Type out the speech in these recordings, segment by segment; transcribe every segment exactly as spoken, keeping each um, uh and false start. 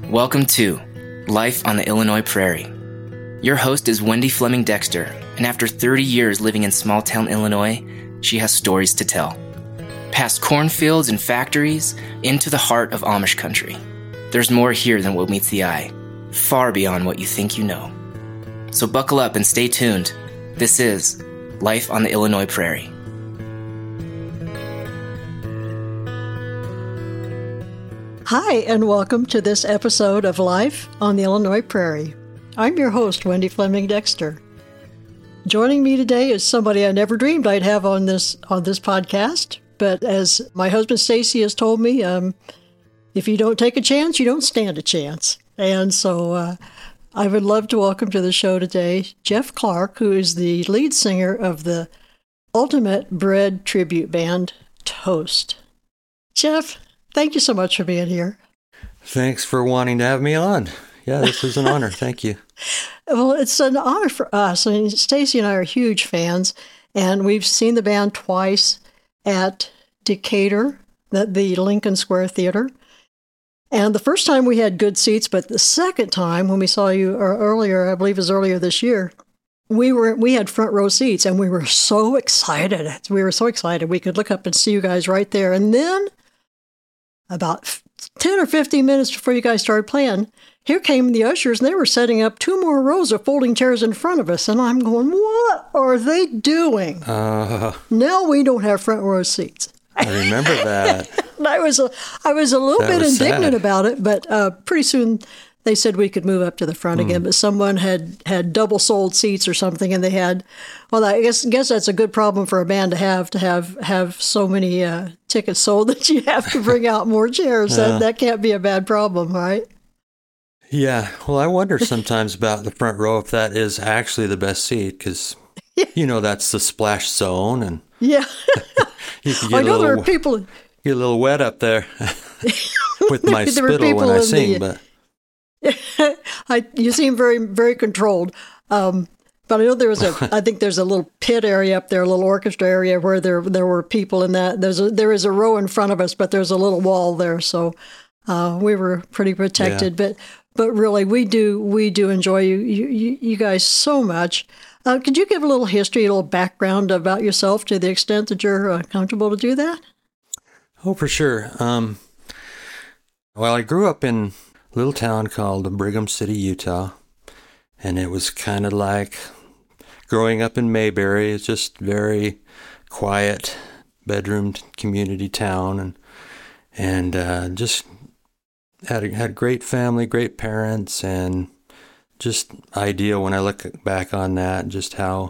Welcome to Life on the Illinois Prairie. Your host is Wendy Fleming Dexter, and after thirty years living in small-town Illinois, she has stories to tell. Past cornfields and factories, into the heart of Amish country. There's more here than what meets the eye, far beyond what you think you know. So buckle up and stay tuned. This is Life on the Illinois Prairie. Hi, and welcome to this episode of Life on the Illinois Prairie. I'm your host, Wendy Fleming Dexter. Joining me today is somebody I never dreamed I'd have on this on this podcast, but as my husband Stacy has told me, um, if you don't take a chance, you don't stand a chance. And so uh, I would love to welcome to the show today Jeff Clark, who is the lead singer of the Ultimate Bread tribute band, Toast. Jeff, thank you so much for being here. Thanks for wanting to have me on. Yeah, this is an honor. Thank you. Well, it's an honor for us. I mean, Stacy and I are huge fans, and we've seen the band twice at Decatur, the, the Lincoln Square Theater. And the first time we had good seats, but the second time when we saw you or earlier, I believe it was earlier this year, we were we had front row seats, and we were so excited. We were so excited. We could look up and see you guys right there. And then about ten or fifteen minutes before you guys started playing, here came the ushers, and they were setting up two more rows of folding chairs in front of us. And I'm going, what are they doing? Uh, now we don't have front row seats. I remember that. And I was a, I was a little That bit was indignant sad. about it, but uh, pretty soon they said we could move up to the front Hmm. again. But someone had, had double sold seats or something, and they had, well, I guess guess that's a good problem for a band to have, to have have so many uh, tickets sold that you have to bring out more chairs. Yeah. That that can't be a bad problem, right? Yeah. Well, I wonder sometimes about the front row if that is actually the best seat because, you know, that's the splash zone and Yeah. you can I get a know there little, are people. get a little wet up there with my There were spittle people when I in sing. the- But I, you seem very, very controlled. Um, but I know there was a, I think there's a little pit area up there, a little orchestra area where there there were people in that. There's a, there is a row in front of us, but there's a little wall there. So uh, we were pretty protected. But but really, we do we do enjoy you you, you, you guys so much. Uh, could you give a little history, a little background about yourself to the extent that you're uh, comfortable to do that? Oh, for sure. Um, well, I grew up in a little town called Brigham City, Utah, and it was kind of like growing up in Mayberry. It's just very quiet, bedroom community town, and and uh, just had a, had a great family, great parents, and just ideal when I look back on that, just how,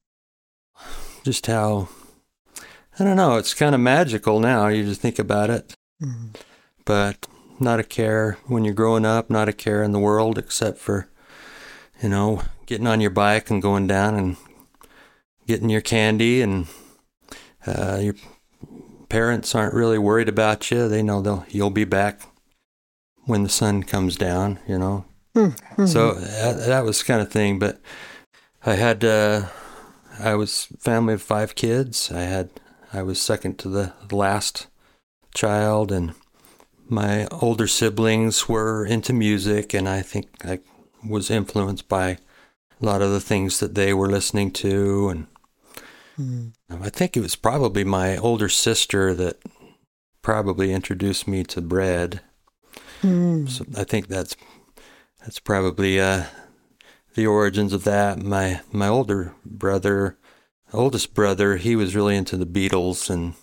just how. I don't know, it's kind of magical now, you just think about it. Mm-hmm. But not a care when you're growing up, not a care in the world except for, you know, getting on your bike and going down and getting your candy, and uh, your parents aren't really worried about you. They know they'll you'll be back when the sun comes down, you know. Mm-hmm. So that, that was kind of thing, but I had, uh, I was family of five kids. I had I was second to the last child, and my older siblings were into music, and I think I was influenced by a lot of the things that they were listening to, and Mm-hmm. I think it was probably my older sister that probably introduced me to bread. Mm-hmm. So I think that's that's probably uh, the origins of that. My my older brother. Oldest brother, he was really into the Beatles, and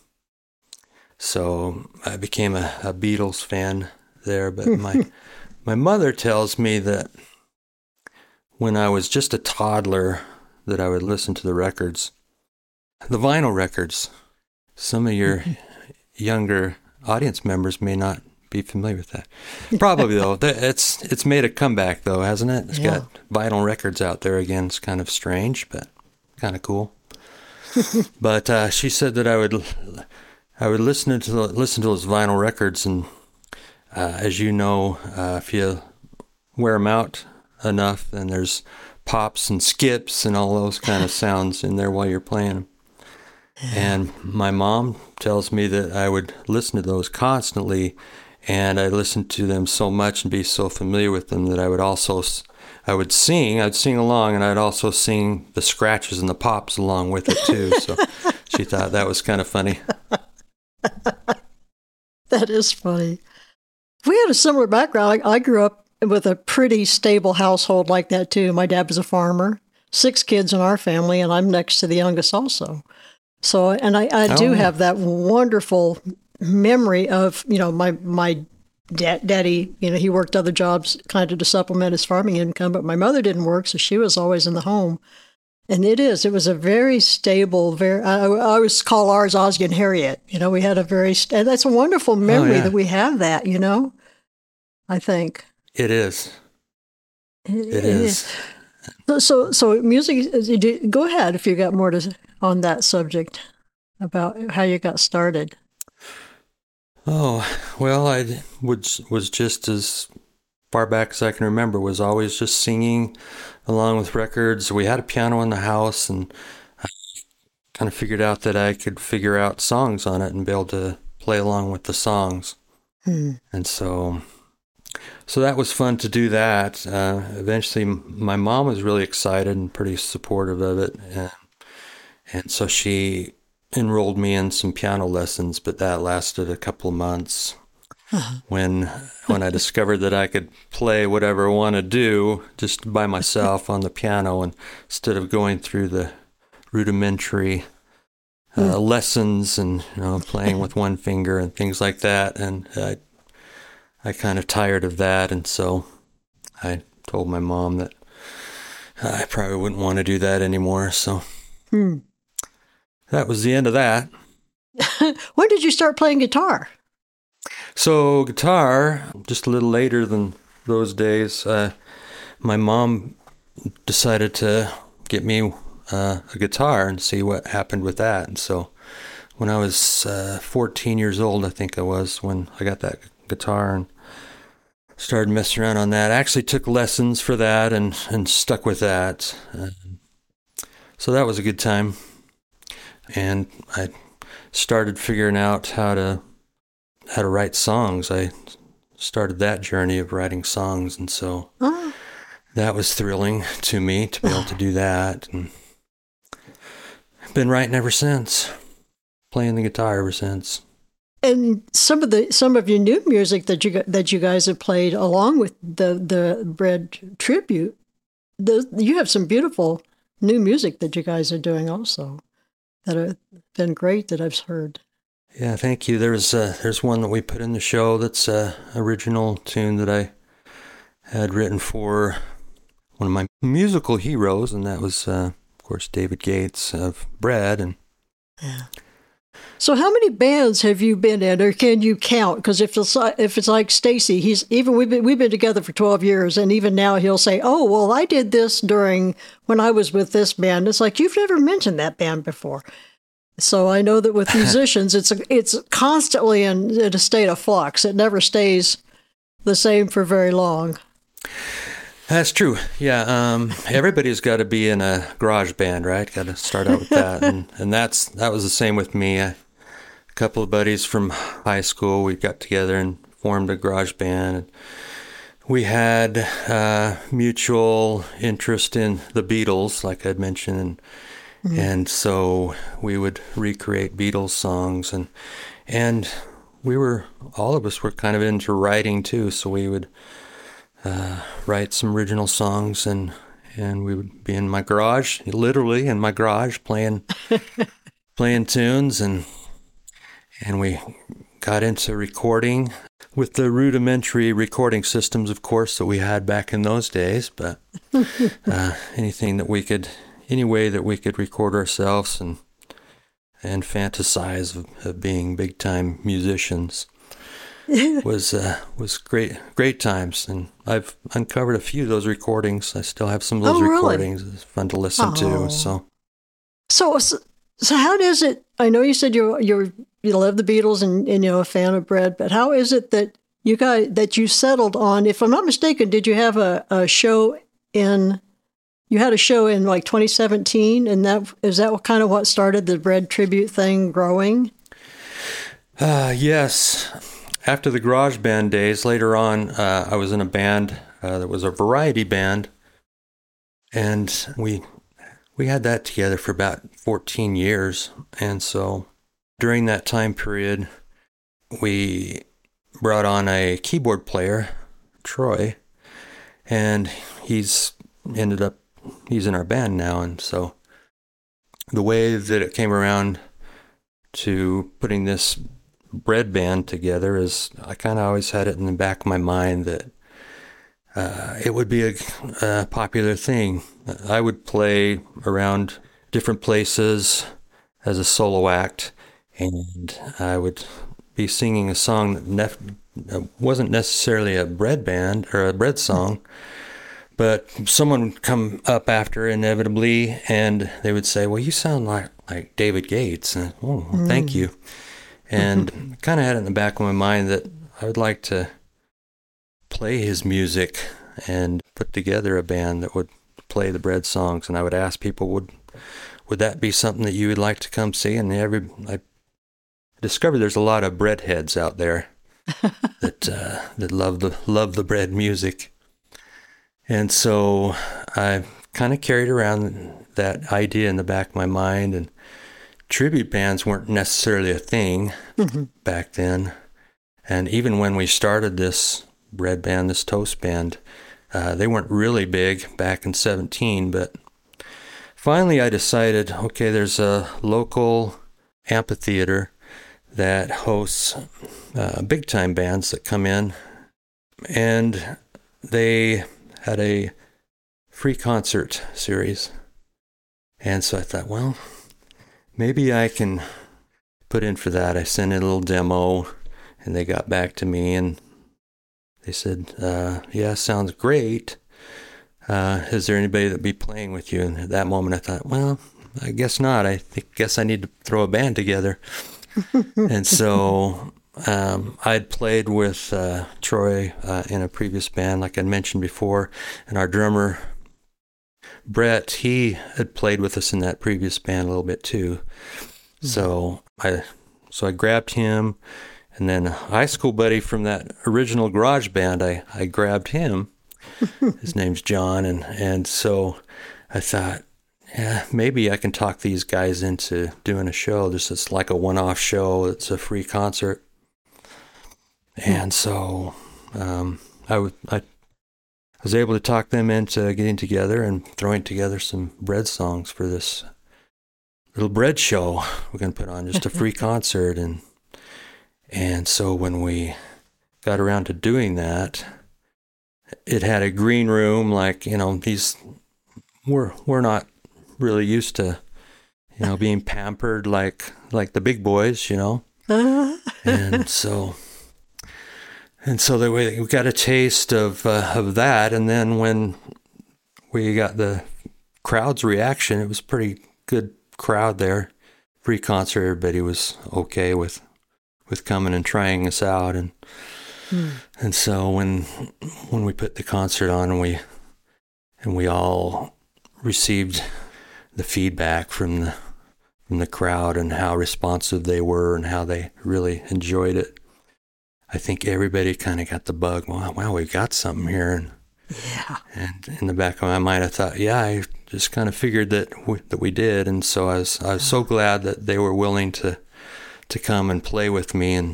so I became a, a Beatles fan there. But my my mother tells me that when I was just a toddler, that I would listen to the records, the vinyl records. Some of your younger audience members may not be familiar with that. Probably though, it's it's made a comeback though, hasn't it? It's Yeah. got vinyl records out there again. It's kind of strange, but kind of cool. But uh, she said that I would, I would listen to the, listen to those vinyl records, and uh, as you know, uh, if you wear them out enough, then there's pops and skips and all those kind of sounds in there while you're playing them. And my mom tells me that I would listen to those constantly, And I listened to them so much and be so familiar with them that I would also, I would sing, I'd sing along, and I'd also sing the scratches and the pops along with it too. So she thought that was kind of funny. That is funny. We had a similar background. I, I grew up with a pretty stable household like that too. My dad was a farmer, six kids in our family, and I'm next to the youngest also. So, and I, I do oh. have that wonderful memory of, you know, my, my da- daddy, you know, he worked other jobs kind of to supplement his farming income, but my mother didn't work, so she was always in the home. And it is, it was a very stable, very, I, I always call ours Ozzie and Harriet. You know, we had a very, and that's a wonderful memory oh, yeah. that we have that, you know, I think. It is. It, it, it is. is. So, so music, go ahead if you got more to on that subject about how you got started. Oh, well, I was, was just as far back as I can remember, was always just singing along with records. We had a piano in the house, and I kind of figured out that I could figure out songs on it and be able to play along with the songs. Hmm. And so... So that was fun to do that. Uh, eventually, my mom was really excited and pretty supportive of it. And, and so she enrolled me in some piano lessons, but that lasted a couple of months. Uh-huh. When when I discovered that I could play whatever I want to do just by myself on the piano, and instead of going through the rudimentary uh, mm. lessons and, you know, playing with one finger and things like that. And I I kind of tired of that, and so I told my mom that I probably wouldn't want to do that anymore, so hmm. that was the end of that. When did you start playing guitar? So guitar, just a little later than those days, uh, my mom decided to get me uh, a guitar and see what happened with that, and so when I was uh, fourteen years old, I think I was, when I got that guitar and started messing around on that. I actually took lessons for that and, and stuck with that. Um, so that was a good time. And I started figuring out how to how to write songs. I started that journey of writing songs, and so oh. that was thrilling to me to be able to do that. And I've been writing ever since, playing the guitar ever since. And some of the some of your new music that you that you guys have played along with the the Bread tribute, the, you have some beautiful new music that you guys are doing also that have been great that I've heard. Yeah, thank you. There's uh, there's one that we put in the show that's a original tune that I had written for one of my musical heroes, and that was uh, of course David Gates of Bread. And yeah. So how many bands have you been in, or can you count? Because if it's like, if it's like Stacy, he's even we've been we've been together for twelve years, and even now he'll say, "Oh, well, I did this during when I was with this band." It's like you've never mentioned that band before. So I know that with musicians, it's a, it's constantly in, in a state of flux. It never stays the same for very long. That's true. Yeah, um, everybody's got to be in a garage band, right? Got to start out with that, and and that's that was the same with me. I, a couple of buddies from high school, we got together and formed a garage band. And we had uh, mutual interest in the Beatles, like I'd mentioned, and, mm-hmm. and so we would recreate Beatles songs, and and we were all of us were kind of into writing too, so we would. Uh, write some original songs, and and we would be in my garage, literally in my garage, playing playing tunes, and and we got into recording with the rudimentary recording systems, of course, that we had back in those days. But uh, anything that we could, any way that we could record ourselves and and fantasize of, of being big time musicians. was uh, was great great times, and I've uncovered a few of those recordings. I still have some of those oh, really? recordings. It's fun to listen oh. to. So, so, so how does it? I know you said you you you love the Beatles and, and you're a fan of Bread, but how is it that you guys that you settled on? If I'm not mistaken, did you have a, a show in? You had a show in like twenty seventeen, and that is that kind of what started the Bread tribute thing growing? Uh, yes. after the garage band days, later on, uh, I was in a band uh, that was a variety band, and we we had that together for about fourteen years. And so during that time period, we brought on a keyboard player, Troy, and he's ended up, he's in our band now. And so the way that it came around to putting this bread band together is I kind of always had it in the back of my mind that uh, it would be a, a popular thing. I would play around different places as a solo act, and I would be singing a song that nef- wasn't necessarily a bread band or a bread song, but someone would come up after inevitably and they would say, well, you sound like, like David Gates. And, oh, well, thank you. And I kind of had it in the back of my mind that I would like to play his music and put together a band that would play the bread songs. And I would ask people, would would that be something that you would like to come see? And every I discovered there's a lot of breadheads out there that uh, that love the love the bread music. And so I kind of carried around that idea in the back of my mind, and tribute bands weren't necessarily a thing mm-hmm. back then. And even when we started this bread band, this toast band, uh, they weren't really big back in seventeen. But finally I decided, okay, there's a local amphitheater that hosts uh, big-time bands that come in, and they had a free concert series. And so I thought, well, maybe I can put in for that. I sent in a little demo, and they got back to me, and they said, uh, yeah, sounds great. Uh, is there anybody that'd be playing with you? And at that moment I thought, well, I guess not. I think, guess I need to throw a band together. And so um, I'd played with uh, Troy uh, in a previous band, like I mentioned before, and our drummer, Brett, he had played with us in that previous band a little bit too. Mm-hmm. So I so I grabbed him, and then a high school buddy from that original garage band, I, I grabbed him. His name's John, and, and so I thought, yeah, maybe I can talk these guys into doing a show. This is like a one-off show. It's a free concert. And so um, I, w- I was able to talk them into getting together and throwing together some bread songs for this little bread show we're going to put on, just a free concert. And and so when we got around to doing that, it had a green room, like, you know, these, we're, we're not really used to, you know, being pampered like like the big boys, you know. and so and so that we, we got a taste of uh, of that, and then when we got the crowd's reaction, it was a pretty good crowd there. Free concert, everybody was okay with with coming and trying us out, and hmm. and so when when we put the concert on, and we and we all received the feedback from the from the crowd and how responsive they were and how they really enjoyed it, I think everybody kind of got the bug. Wow, wow, we got something here. And yeah. And in the back of my mind, I thought, yeah, I just kind of figured that we, that we did. And so I was I was so glad that they were willing to to come and play with me, and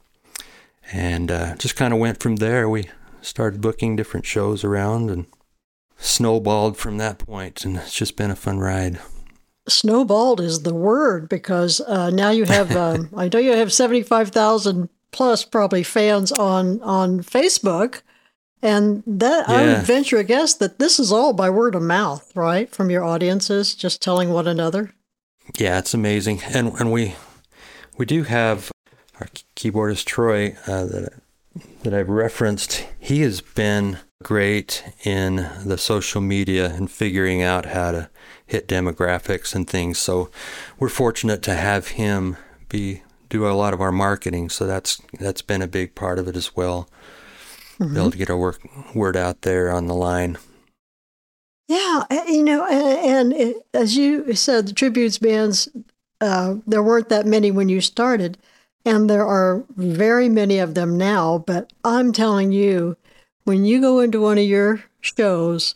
and uh, just kind of went from there. We started booking different shows around and snowballed from that point, and it's just been a fun ride. Snowballed is the word, because uh, now you have, um, I know you have seventy-five thousand plus probably fans on, on Facebook, and that yeah. I would venture a guess that this is all by word of mouth, right? From your audiences, just telling one another. Yeah, it's amazing. And and we we do have our keyboardist, Troy, uh, that that I've referenced. He has been great in the social media and figuring out how to hit demographics and things. So we're fortunate to have him be do a lot of our marketing. So that's that's been a big part of it as well. Mm-hmm. Be able to get our work, word out there on the line. Yeah, you know, and, and it, as you said, the tributes bands, uh, there weren't that many when you started. And there are very many of them now, but I'm telling you, when you go into one of your shows,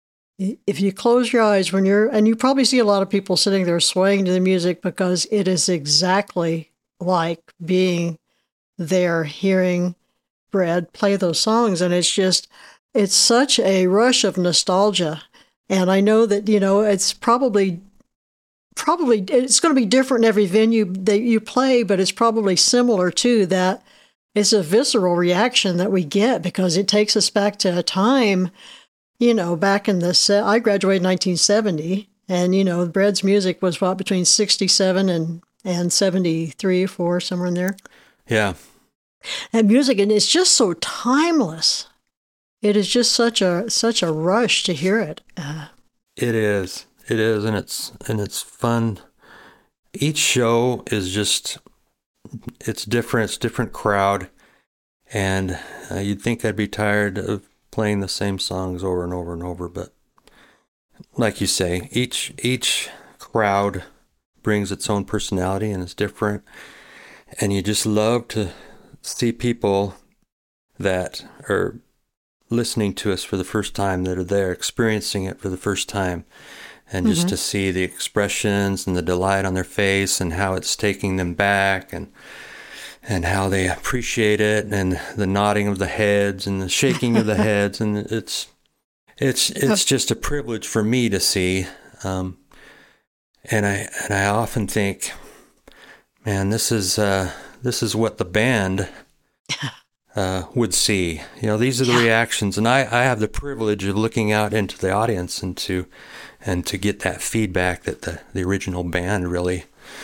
if you close your eyes when you're, and you probably see a lot of people sitting there swaying to the music because it is exactly like being there hearing Brad play those songs. And it's just, it's such a rush of nostalgia. And I know that, you know, it's probably Probably it's going to be different in every venue that you play, but it's probably similar to that. It's a visceral reaction that we get because it takes us back to a time, you know, back in the, I graduated in nineteen seventy, and, you know, Brad's music was what, between sixty-seven and, and seventy-three or four, somewhere in there. Yeah. And music, and it's just so timeless. It is just such a, such a rush to hear it. Uh, it is. It is, and it's and it's fun. Each show is just, it's different. It's a different crowd, and uh, you'd think I'd be tired of playing the same songs over and over and over. But like you say, each each crowd brings its own personality and it's different, and you just love to see people that are listening to us for the first time, that are there experiencing it for the first time. And just mm-hmm. to see the expressions and the delight on their face and how it's taking them back, and and how they appreciate it, and the nodding of the heads and the shaking of the heads, and it's it's it's just a privilege for me to see. Um, and I and I often think, man, this is uh, this is what the band uh, would see. You know, these are the yeah. reactions, and I, I have the privilege of looking out into the audience and to. And to get that feedback that the, the original band really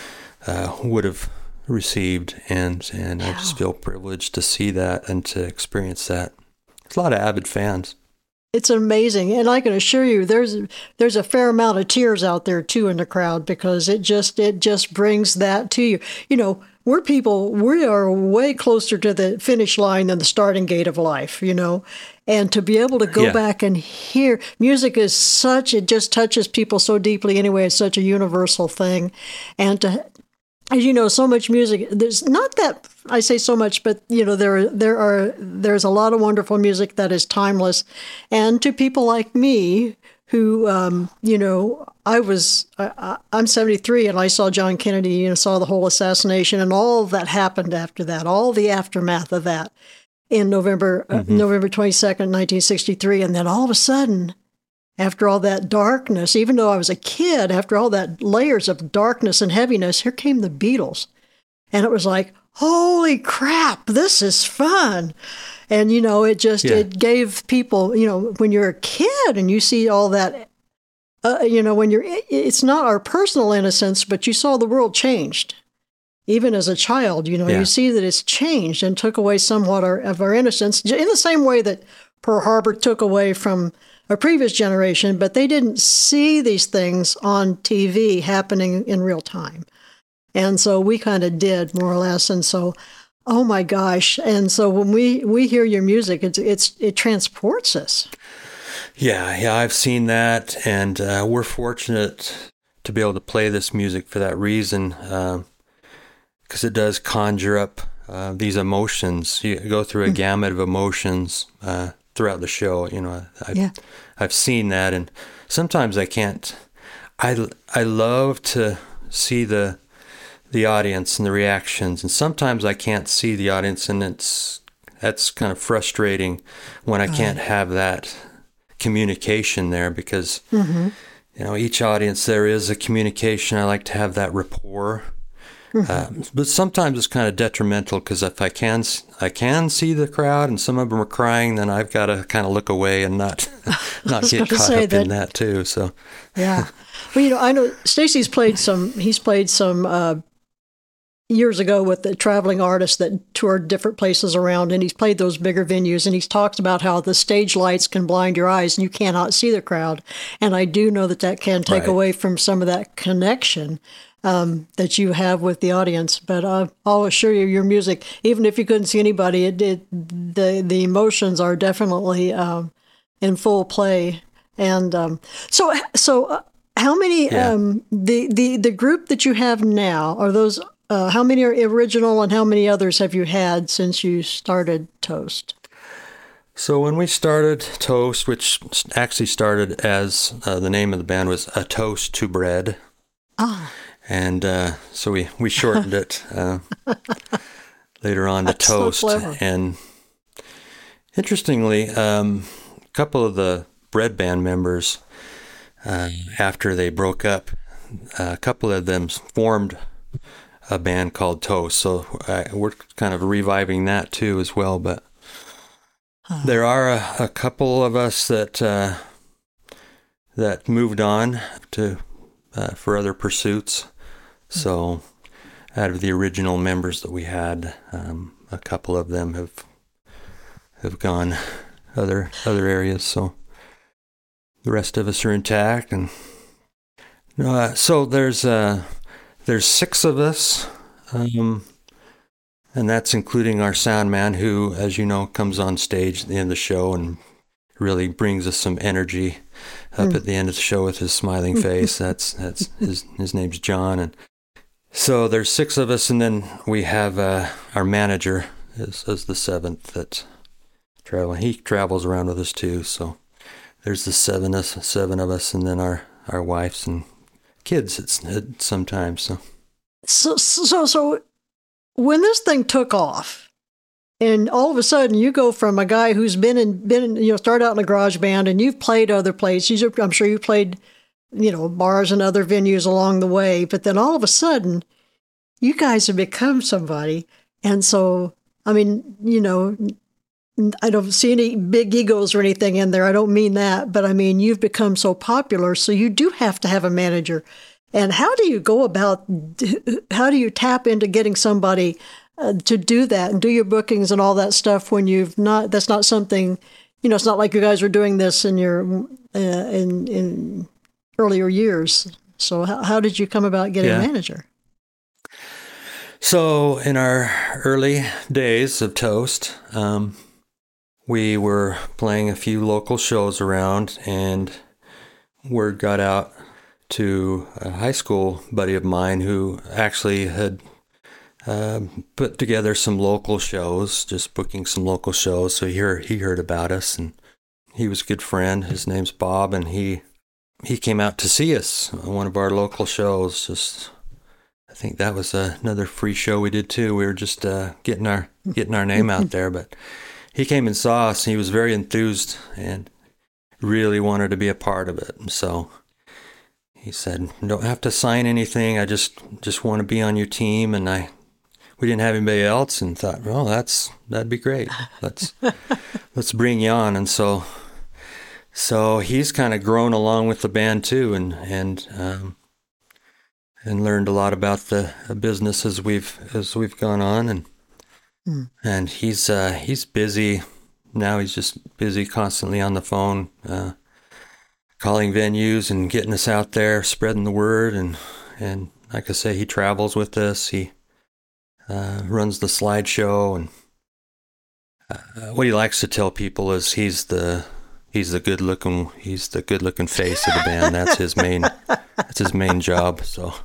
uh, would have received. And, and yeah. I just feel privileged to see that and to experience that. There's a lot of avid fans. It's amazing. And I can assure you there's there's a fair amount of tears out there, too, in the crowd, because it just it just brings that to you. You know, we're people, we are way closer to the finish line than the starting gate of life, you know. And to be able to go yeah. back and hear, music is such, it just touches people so deeply anyway. It's such a universal thing. And to, as you know, so much music, there's not that, I say so much, but, you know, there, there are, there's a lot of wonderful music that is timeless. And to people like me who, um, you know, I was, I, I'm seventy-three and I saw John Kennedy, you know, saw the whole assassination and all that happened after that, all the aftermath of that. In November, mm-hmm. uh, November twenty-second, nineteen sixty-three. And then all of a sudden, after all that darkness, even though I was a kid, after all that layers of darkness and heaviness, here came the Beatles. And it was like, holy crap, this is fun. And, you know, it just, yeah. it gave people, you know, when you're a kid and you see all that, uh, you know, when you're, it's not our personal innocence, but you saw the world changed. Even as a child, you know, yeah. you see that it's changed and took away somewhat our, of our innocence in the same way that Pearl Harbor took away from a previous generation, but they didn't see these things on T V happening in real time. And so we kind of did, more or less. And so, oh my gosh. And so when we, we hear your music, it's, it's, it transports us. Yeah, yeah, I've seen that. And uh, we're fortunate to be able to play this music for that reason. Um, because it does conjure up uh, these emotions. You go through a mm. gamut of emotions uh, throughout the show. You know, I've, yeah. I've seen that, and sometimes I can't. I, I love to see the the audience and the reactions, and sometimes I can't see the audience, and it's that's kind of frustrating when I can't right. have that communication there, because mm-hmm. you know, each audience there is a communication. I like to have that rapport. Mm-hmm. Uh, but sometimes it's kind of detrimental, because if I can, I can see the crowd and some of them are crying, then I've got to kind of look away and not, not get caught up that, in that too. So, yeah. Well, you know, I know Stacy's played some. He's played some uh, years ago with the traveling artists that toured different places around, and he's played those bigger venues. And he's talked about how the stage lights can blind your eyes and you cannot see the crowd. And I do know that that can take right. away from some of that connection Um, that you have with the audience. But uh, I'll assure you, your music, even if you couldn't see anybody, it, it the the emotions are definitely um, in full play. And um, so, so uh, how many? Yeah. Um, the the the group that you have now, are those uh, how many are original and how many others have you had since you started Toast? So when we started Toast, which actually started as uh, the name of the band was A Toast to Bread. Ah. And uh, so we, we shortened it uh, later on to That's Toast. So clever. And interestingly, um, a couple of the Bread band members, uh, after they broke up, uh, a couple of them formed a band called Toast. So uh, we're kind of reviving that too as well. But huh. there are a, a couple of us that uh, that moved on to uh, for other pursuits. So out of the original members that we had, um, a couple of them have have gone other other areas. So the rest of us are intact. And uh, so there's uh, there's six of us, um, and that's including our sound man, who, as you know, comes on stage at the end of the show and really brings us some energy up mm. at the end of the show with his smiling face. That's that's his his name's John. And so there's six of us, and then we have uh, our manager is, is the seventh that travel. He travels around with us too. So there's the seven us, seven of us, and then our, our wives and kids. It's it, sometimes so. So so so when this thing took off, and all of a sudden you go from a guy who's been in been in, you know started out in a garage band, and you've played other places. I'm sure you played, you know, bars and other venues along the way, but then all of a sudden, you guys have become somebody. And so, I mean, you know, I don't see any big egos or anything in there. I don't mean that, but I mean, you've become so popular, so you do have to have a manager. And how do you go about, how do you tap into getting somebody uh, to do that and do your bookings and all that stuff when you've not, that's not something, you know, it's not like you guys were doing this in your, uh, in, in, earlier years. So how, how did you come about getting yeah. a manager? So in our early days of Toast, um, we were playing a few local shows around, and word got out to a high school buddy of mine who actually had uh, put together some local shows, just booking some local shows. So he heard, he heard about us, and he was a good friend. His name's Bob, and he He came out to see us on one of our local shows. Just, I think that was uh, another free show we did too. We were just uh, getting our getting our name out there. But he came and saw us, and he was very enthused and really wanted to be a part of it. And so he said, "Don't have to sign anything. I just just want to be on your team." And I, we didn't have anybody else, and thought, "Well, that's that'd be great. Let's let's bring you on." And so. So he's kind of grown along with the band too, and and um, and learned a lot about the business as we've as we've gone on, and mm. and he's uh, he's busy now. He's just busy constantly on the phone, uh, calling venues and getting us out there, spreading the word, and and like I say, he travels with us. He uh, runs the slideshow, and uh, what he likes to tell people is he's the He's the good looking. He's the good looking face of the band. That's his main. That's his main job. So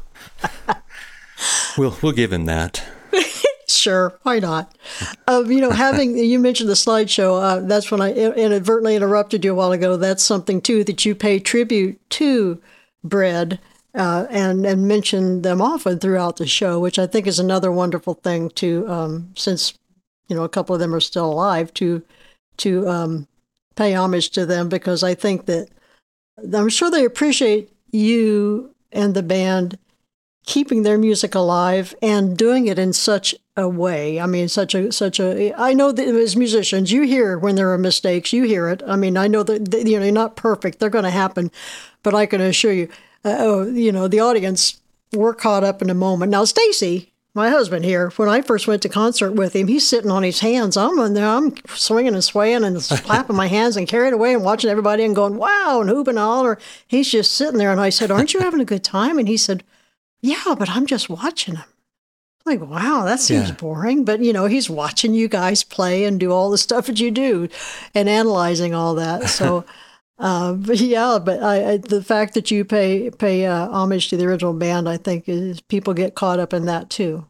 we'll we'll give him that. Sure, why not? Um, you know, having you mentioned the slideshow. Uh, that's when I inadvertently interrupted you a while ago. That's something too that you pay tribute to Bread uh, and and mention them often throughout the show, which I think is another wonderful thing to. Um, since you know a couple of them are still alive, to to. Um, pay homage to them, because I think that I'm sure they appreciate you and the band keeping their music alive and doing it in such a way. I mean, such a, such a, I know that as musicians, you hear when there are mistakes, you hear it. I mean, I know that, you know, they're not perfect. They're going to happen, but I can assure you, uh, oh, you know, the audience, we're caught up in a moment. Now, Stacy, my husband here, when I first went to concert with him, he's sitting on his hands. I'm in there, I'm swinging and swaying and clapping my hands and carried away and watching everybody and going, wow, and hooping and holler. He's just sitting there. And I said, aren't you having a good time? And he said, yeah, but I'm just watching him. I'm like, wow, that seems yeah. boring. But, you know, he's watching you guys play and do all the stuff that you do and analyzing all that. So Uh, but yeah, but I, I, the fact that you pay pay uh, homage to the original band, I think, is people get caught up in that too.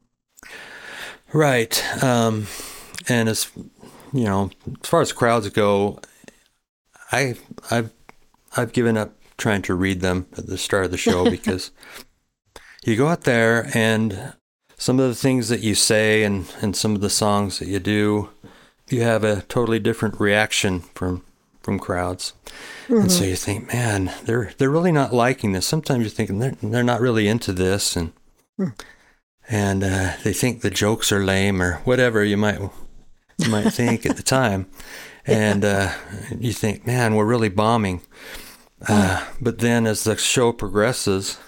Right. Um, and as you know, as far as crowds go, I I've I've given up trying to read them at the start of the show because you go out there and some of the things that you say and, and some of the songs that you do, you have a totally different reaction from from crowds. Mm-hmm. And so you think, man, they're they're really not liking this. Sometimes you're thinking they're they're not really into this, and mm. and uh, they think the jokes are lame or whatever you might you might think at the time. And uh, you think, man, we're really bombing. Uh, but then as the show progresses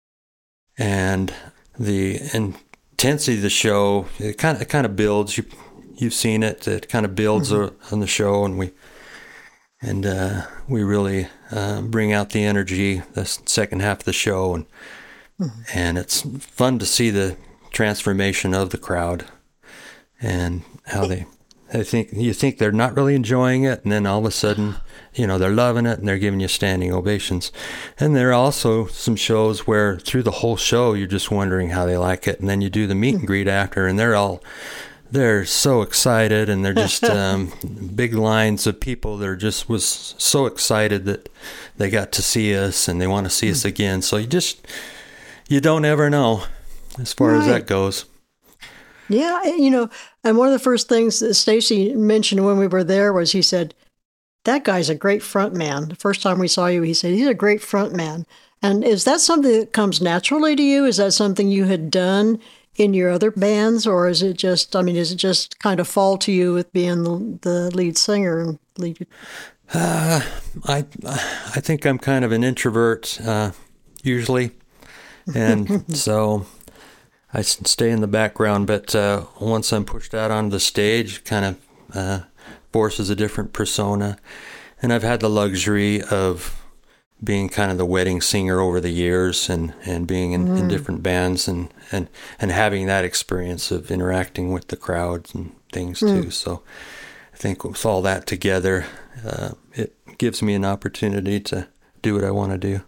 and the intensity of the show, it kind of it kind of builds. You you've seen it. It kind of builds mm-hmm. on the show, and we and uh, we really uh, bring out the energy the second half of the show, and mm-hmm. and it's fun to see the transformation of the crowd and how they. I think you think they're not really enjoying it, and then all of a sudden, you know, they're loving it and they're giving you standing ovations. And there are also some shows where through the whole show you're just wondering how they like it, and then you do the meet and greet after, and they're all they're so excited, and they're just um, big lines of people that are just was so excited that they got to see us and they want to see us again. So you just you don't ever know as far right. as that goes. Yeah, you know, and one of the first things that Stacy mentioned when we were there was he said, that guy's a great front man. The first time we saw you, he said, he's a great front man. And is that something that comes naturally to you? Is that something you had done in your other bands? Or is it just, I mean, is it just kind of fall to you with being the, the lead singer? And lead? Uh, I, I think I'm kind of an introvert, uh, usually. And so I stay in the background, but uh, once I'm pushed out onto the stage, it kind of uh, forces a different persona. And I've had the luxury of being kind of the wedding singer over the years and, and being in, mm. in different bands and, and, and having that experience of interacting with the crowds and things mm. too. So I think with all that together, uh, it gives me an opportunity to do what I want to do.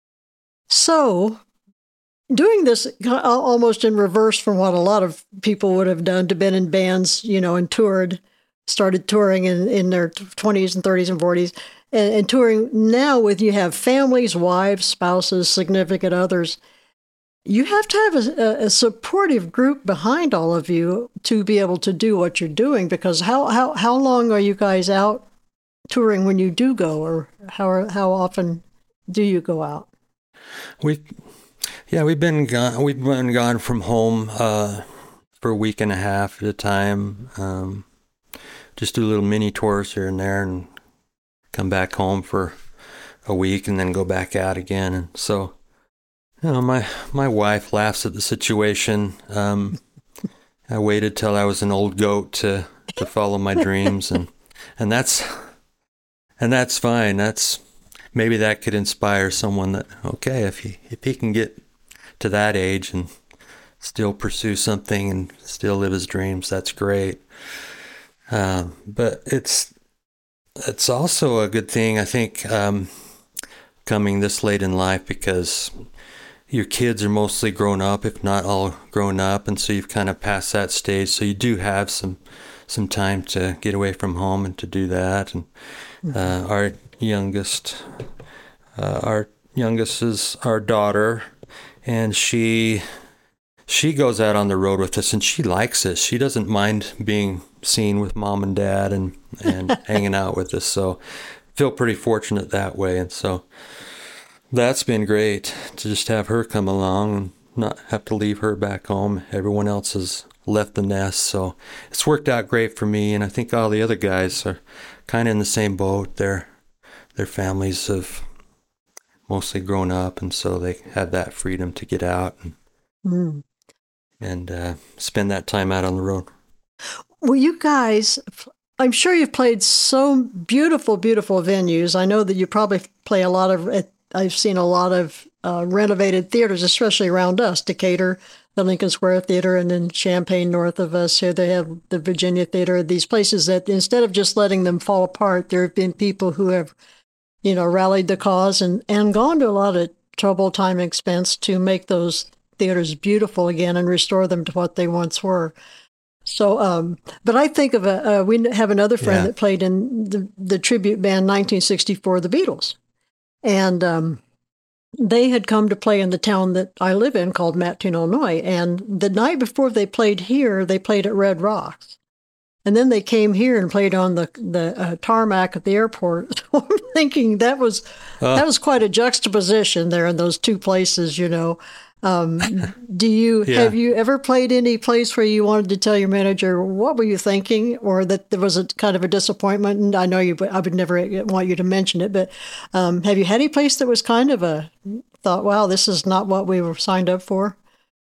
So doing this almost in reverse from what a lot of people would have done, to been in bands, you know, and toured, started touring in, in their twenties and thirties and forties, and, and touring now with, you have families, wives, spouses, significant others. You have to have a, a supportive group behind all of you to be able to do what you're doing, because how, how, how long are you guys out touring when you do go, or how, how often do you go out? We Yeah, we've been gone. We've been gone from home uh, for a week and a half at a time. Um, just do little mini tours here and there, and come back home for a week, and then go back out again. And so, you know, my my wife laughs at the situation. Um, I waited till I was an old goat to, to follow my dreams, and and that's and that's fine. That's maybe that could inspire someone that, okay, if he if he can get to that age and still pursue something and still live his dreams, that's great. Um, but it's it's also a good thing, I think, um, coming this late in life, because your kids are mostly grown up, if not all grown up, and so you've kind of passed that stage. So you do have some some time to get away from home and to do that. And uh, our youngest, uh, our youngest is our daughter. And she she goes out on the road with us, and she likes it. She doesn't mind being seen with mom and dad and, and hanging out with us. So feel pretty fortunate that way. And so that's been great to just have her come along and not have to leave her back home. Everyone else has left the nest. So it's worked out great for me. And I think all the other guys are kind of in the same boat. Their, their families have mostly grown up, and so they have that freedom to get out and mm. and uh, spend that time out on the road. Well, you guys, I'm sure you've played so beautiful, beautiful venues. I know that you probably play a lot of, I've seen a lot of uh, renovated theaters, especially around us, Decatur, the Lincoln Square Theater, and then Champaign north of us here, they have the Virginia Theater, these places that instead of just letting them fall apart, there have been people who have you know, rallied the cause and, and gone to a lot of trouble, time, and expense to make those theaters beautiful again and restore them to what they once were. So, um, but I think of a, uh, we have another friend Yeah. that played in the, the tribute band nineteen sixty-four, the Beatles. And um, they had come to play in the town that I live in called Mattoon, Illinois. And the night before they played here, they played at Red Rocks. And then they came here and played on the the uh, tarmac at the airport. So I'm thinking that was Oh. that was quite a juxtaposition there in those two places, you know. Um, do you Yeah. have you ever played any place where you wanted to tell your manager what were you thinking, or that there was a kind of a disappointment? And I know you, I would never want you to mention it, but um, have you had any place that was kind of a thought, wow, this is not what we were signed up for?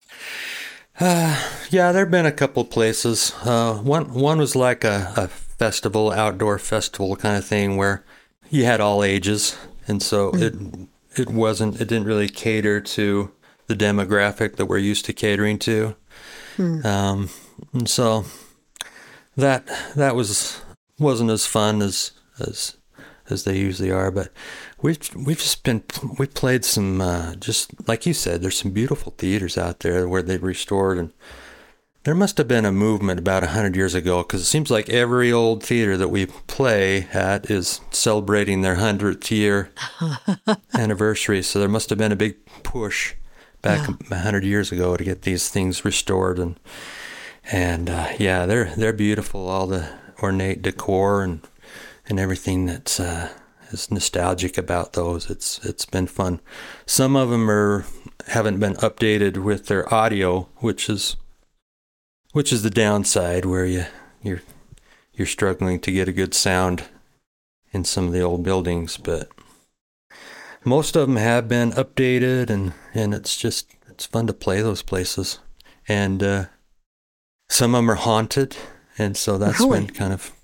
Uh, yeah, there've been a couple places. Uh, one one was like a, a festival, outdoor festival kind of thing where you had all ages, and so mm. it it wasn't it didn't really cater to the demographic that we're used to catering to. Mm. Um, and so that that was wasn't as fun as as as they usually are, but we've we've just been we played some uh, just like you said. There's some beautiful theaters out there where they've restored, and there must have been a movement about a hundred years ago, because it seems like every old theater that we play at is celebrating their hundredth year anniversary. So there must have been a big push back a yeah. hundred years ago to get these things restored, and and uh, yeah, they're they're beautiful. All the ornate decor and. and everything that's uh, is nostalgic about those. It's it's been fun. Some of them are haven't been updated with their audio, which is which is the downside, where you you're you're struggling to get a good sound in some of the old buildings. But most of them have been updated, and, and it's just it's fun to play those places. And uh, some of them are haunted, and so that's really? been kind of.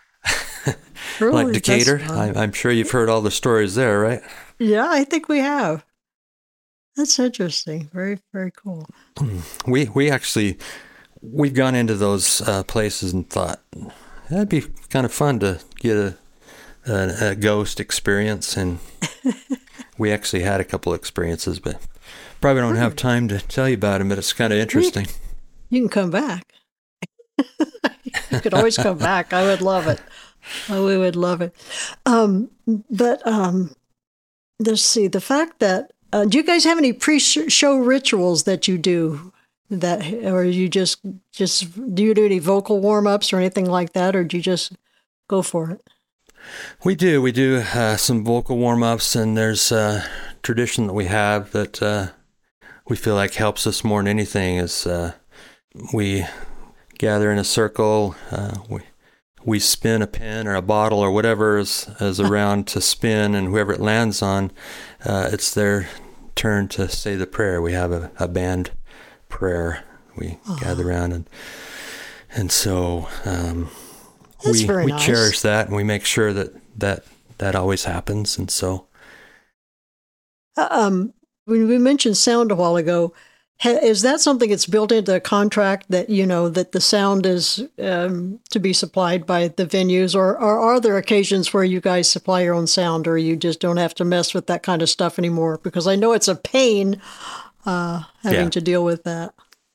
Really? Like Decatur, I, I'm sure you've heard all the stories there, right? Yeah, I think we have. That's interesting. Very, very cool. We we actually we've gone into those uh, places and thought that'd be kind of fun to get a a, a ghost experience, and we actually had a couple of experiences, but probably don't have time to tell you about them. But it's kind of interesting. You can come back. You could always come back. I would love it. Oh, we would love it. Um, but um, let's see, the fact that, uh, do you guys have any pre-show rituals that you do that, or you just, just, do you do any vocal warm-ups or anything like that, or do you just go for it? We do. We do uh, some vocal warm-ups, and there's a tradition that we have that uh, we feel like helps us more than anything is uh, we gather in a circle, uh, we We spin a pen or a bottle or whatever is, is around to spin, and whoever it lands on, uh, it's their turn to say the prayer. We have a, a band prayer. We oh. gather around, and and so um, we we nice. cherish that, and we make sure that that, that always happens. And so, uh, um, when we mentioned sound a while ago. Is that something that's built into a contract that, you know, that the sound is um, to be supplied by the venues, or, or are there occasions where you guys supply your own sound, or you just don't have to mess with that kind of stuff anymore? Because I know it's a pain uh, having yeah. to deal with that.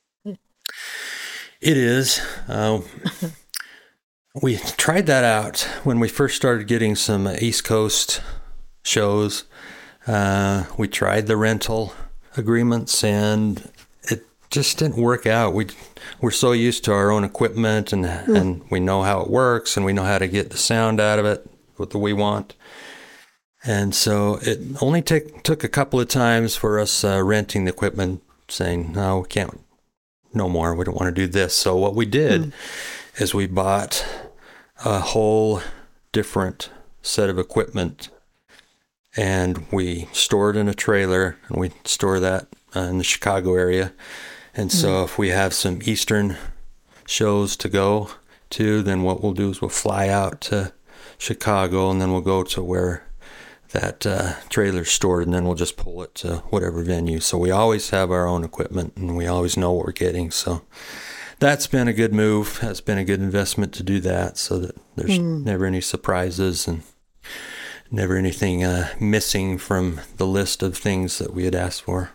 It is. Uh, we tried that out when we first started getting some East Coast shows. Uh, we tried the rental agreements, and it just didn't work out. We we're so used to our own equipment, and mm. and we know how it works, and we know how to get the sound out of it what we want. And so it only take, took a couple of times for us uh, renting the equipment, saying, no, we can't, no more. We don't want to do this. So what we did mm. is we bought a whole different set of equipment, and we store it in a trailer, and we store that uh, in the Chicago area. And so mm. if we have some Eastern shows to go to, then what we'll do is we'll fly out to Chicago, and then we'll go to where that uh, trailer's stored, and then we'll just pull it to whatever venue. So we always have our own equipment, and we always know what we're getting. So that's been a good move. That's been a good investment to do that, so that there's mm. never any surprises. And never anything uh, missing from the list of things that we had asked for.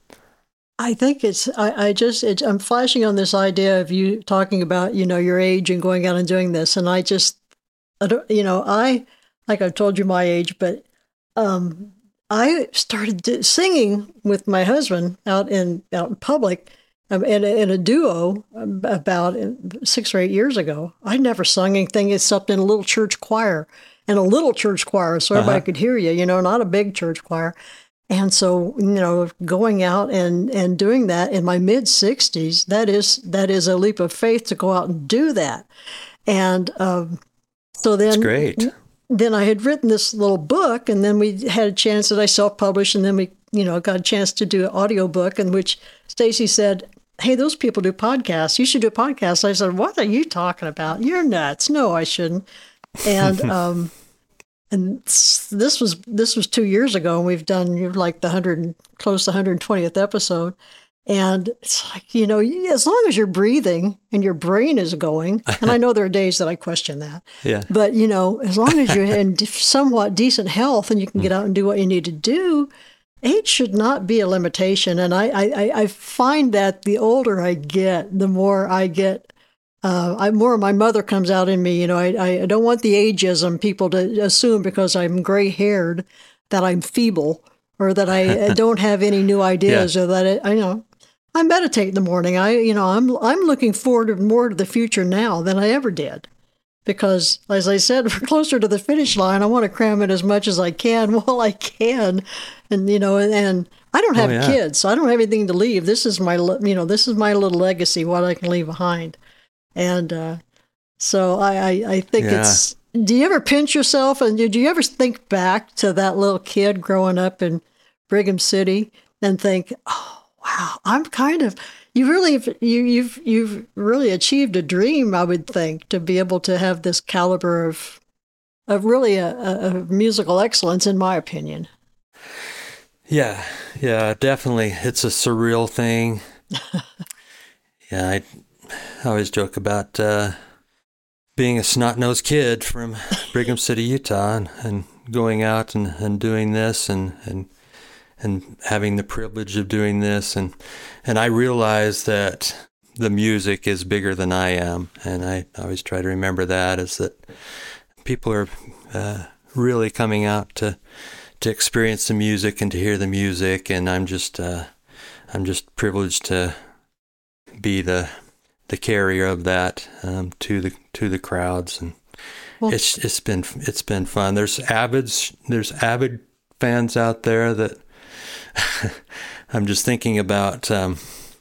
I think it's, I, I just, it's, I'm flashing on this idea of you talking about, you know, your age and going out and doing this. And I just, I don't, you know, I, like I've told you my age, but um, I started singing with my husband out in, out in public um, in, a, in a duo about six or eight years ago. I never sung anything except in a little church choir, and a little church choir so everybody uh-huh. could hear you, you know, not a big church choir. And so, you know, going out and, and doing that in my mid sixties, that is that is a leap of faith to go out and do that. And um, so then, That's great. Then I had written this little book, and then we had a chance that I self-published, and then we, you know, got a chance to do an audiobook in which Stacy said, "Hey, those people do podcasts. You should do a podcast." I said, "What are you talking about? You're nuts. No, I shouldn't." And um And this was this was two years ago, and we've done like the hundred, close to one hundred twentieth episode. And it's like, you know, as long as you're breathing and your brain is going, and I know there are days that I question that, yeah. but, you know, as long as you're in somewhat decent health and you can get out and do what you need to do, age should not be a limitation. And I, I, I find that the older I get, the more I get Uh, I more my mother comes out in me. You know, I, I don't want the ageism people to assume because I'm gray haired that I'm feeble or that I don't have any new ideas yeah. or that it, I you know I meditate in the morning. I you know I'm I'm looking forward to more to the future now than I ever did, because as I said, we're closer to the finish line. I want to cram in as much as I can while I can, and you know and. and I don't have oh, yeah. kids, so I don't have anything to leave. This is my you know this is my little legacy, what I can leave behind. And uh, so I, I, I think yeah. it's, do you ever pinch yourself, and do you ever think back to that little kid growing up in Brigham City and think, oh, wow, I'm kind of, you really, you, you've, you've really achieved a dream, I would think, to be able to have this caliber of, of really a, a musical excellence, in my opinion. Yeah, yeah, definitely. It's a surreal thing. yeah, I... I always joke about uh, being a snot-nosed kid from Brigham City, Utah, and, and going out and, and doing this and, and and having the privilege of doing this. And, and I realize that the music is bigger than I am. And I always try to remember that, is that people are uh, really coming out to to experience the music and to hear the music. And I'm just uh, I'm just privileged to be the the carrier of that um, to the to the crowds, and well, it's it's been it's been fun. There's avids there's avid fans out there that I'm just thinking about um,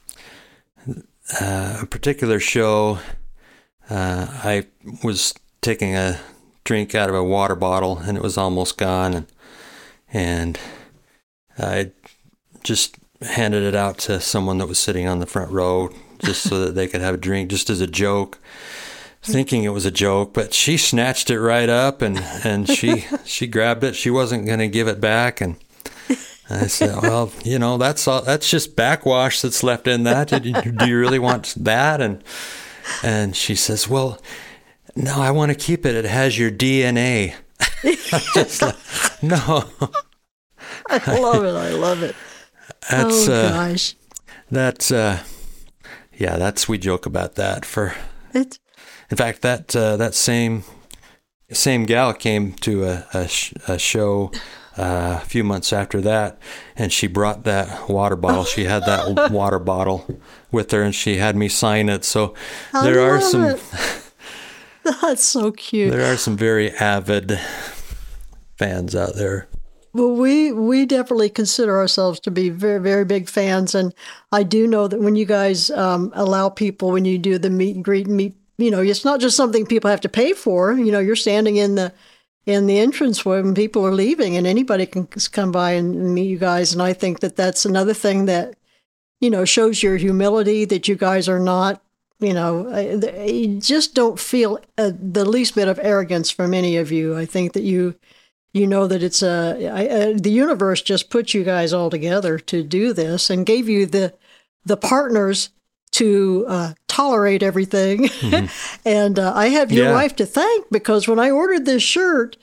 uh, a particular show. Uh, I was taking a drink out of a water bottle, and it was almost gone, and and I just handed it out to someone that was sitting on the front row, just so that they could have a drink, just as a joke, thinking it was a joke. But she snatched it right up, and, and she she grabbed it. She wasn't going to give it back. And I said, well, you know, that's all, that's just backwash that's left in that. Do you, do you really want that? And and she says, well, no, I want to keep it. It has your D N A. I'm just like, no. I love it. I love it. That's, oh, gosh. Uh, that's, uh, yeah, that's, we joke about that for, it, in fact, that, uh, that same, same gal came to a, a, sh- a show, uh, a few months after that, and she brought that water bottle. She had that water bottle with her, and she had me sign it. So I there are love some, it. That's so cute. There are some very avid fans out there. Well, we, we definitely consider ourselves to be very, very big fans. And I do know that when you guys um, allow people, when you do the meet and greet, meet, you know, it's not just something people have to pay for. You know, you're standing in the in the entrance when people are leaving, and anybody can come by and meet you guys. And I think that that's another thing that, you know, shows your humility, that you guys are not, you know, you just don't feel uh, the least bit of arrogance from any of you. I think that you... You know that it's a, I, uh, the universe just put you guys all together to do this and gave you the the partners to uh, tolerate everything. Mm-hmm. and uh, I have your yeah. wife to thank, because when I ordered this shirt,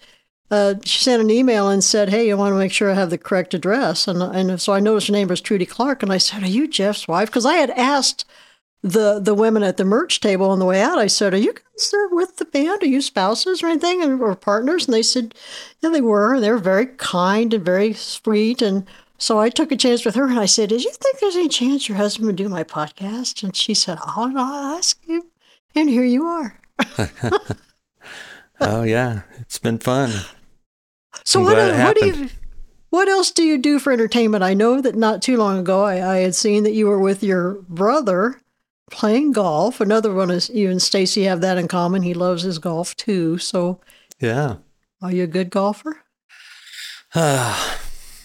uh, she sent an email and said, "Hey, you want to make sure I have the correct address?" And and so I noticed her name was Trudy Clark, and I said, "Are you Jeff's wife?" Because I had asked the the women at the merch table on the way out. I said, "Are you guys uh, with the band? Are you spouses or anything, or partners?" And they said, "Yeah, they were. And they were very kind and very sweet." And so I took a chance with her, and I said, "Did you think there's any chance your husband would do my podcast?" And she said, "Oh, no, I'll ask him." And here you are. Oh yeah, it's been fun. So I'm what, glad it what do you? happened. What else do you do for entertainment? I know that not too long ago I, I had seen that you were with your brother playing golf. Another one is you and Stacy have that in common. He loves his golf too. So, Yeah. are you a good golfer? Uh,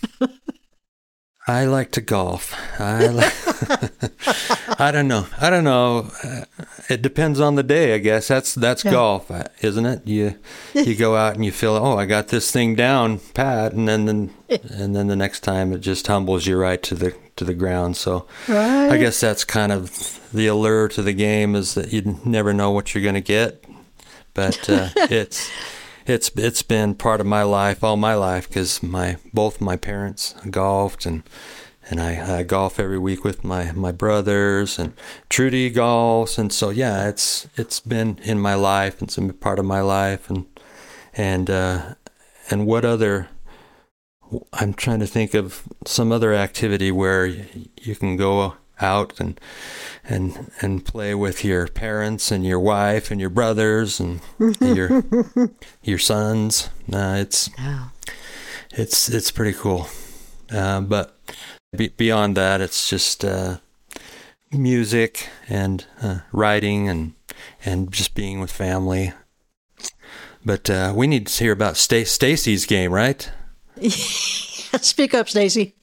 I like to golf. I like, I don't know. I don't know. Uh, it depends on the day, I guess. That's that's Yeah. golf, uh, isn't it? You you go out and you feel, oh, I got this thing down pat, and then, then and then the next time it just humbles you right to the to the ground. So Right. I guess that's kind of the allure to the game, is that you never know what you're going to get. But uh, it's it's it's been part of my life all my life, because my both my parents golfed, and and I, I golf every week with my, my brothers, and Trudy golfs, and so yeah, it's it's been in my life, it's been part of my life, and and uh, and what other? I'm trying to think of some other activity where you can go out and and and play with your parents and your wife and your brothers and your your sons. Uh, it's Yeah. it's it's pretty cool. Uh, but be, beyond that, it's just uh, music and uh, writing and and just being with family. But uh, we need to hear about Sta- Stacy's game, right? Speak up, Stacy.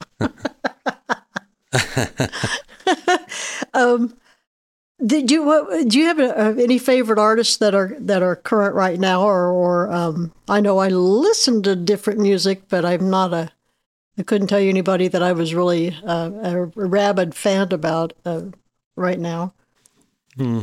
um, did you what, do you have a, any favorite artists that are that are current right now, or or um, I know I listen to different music, but I'm not a I couldn't tell you anybody that I was really uh, a rabid fan about uh, right now. Hmm.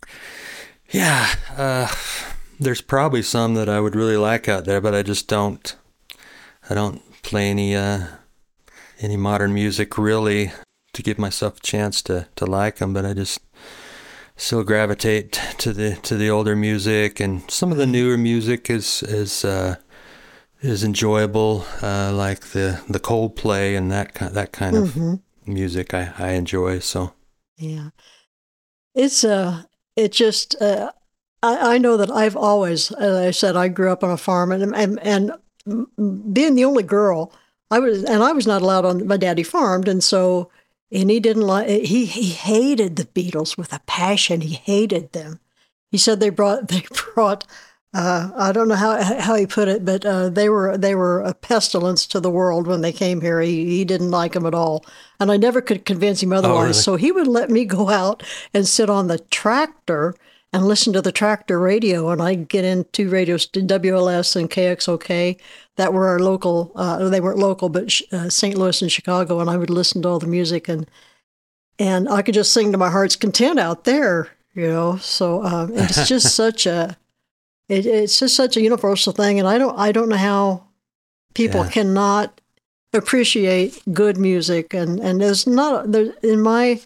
Yeah, uh, there's probably some that I would really like out there, but I just don't. I don't play any uh, any modern music really to give myself a chance to, to like them. But I just still gravitate to the to the older music, and some of the newer music is is uh, is enjoyable, uh, like the the Coldplay and that kind that kind Mm-hmm. of music. I, I enjoy so. Yeah, it's uh, it just uh, I I know that I've always, as I said, I grew up on a farm, and and and being the only girl, I was and I was not allowed on. My daddy farmed, and so and he didn't like he he hated the Beatles with a passion. He hated them. He said they brought they brought. Uh, I don't know how how he put it, but uh, they were they were a pestilence to the world when they came here. He he didn't like them at all, and I never could convince him otherwise. really? So he would let me go out and sit on the tractor and listen to the tractor radio, and I'd get into radios, W L S and K X O K, that were our local. Uh, they weren't local, but uh, Saint Louis and Chicago, and I would listen to all the music, and and I could just sing to my heart's content out there, you know. So um, it's just such a It, it's just such a universal thing, and I don't I don't know how people Yeah. cannot appreciate good music, and and there's not there in my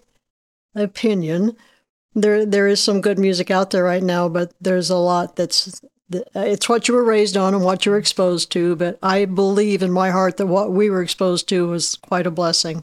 opinion there there is some good music out there right now, but there's a lot that's it's what you were raised on and what you were exposed to. But I believe in my heart that what we were exposed to was quite a blessing.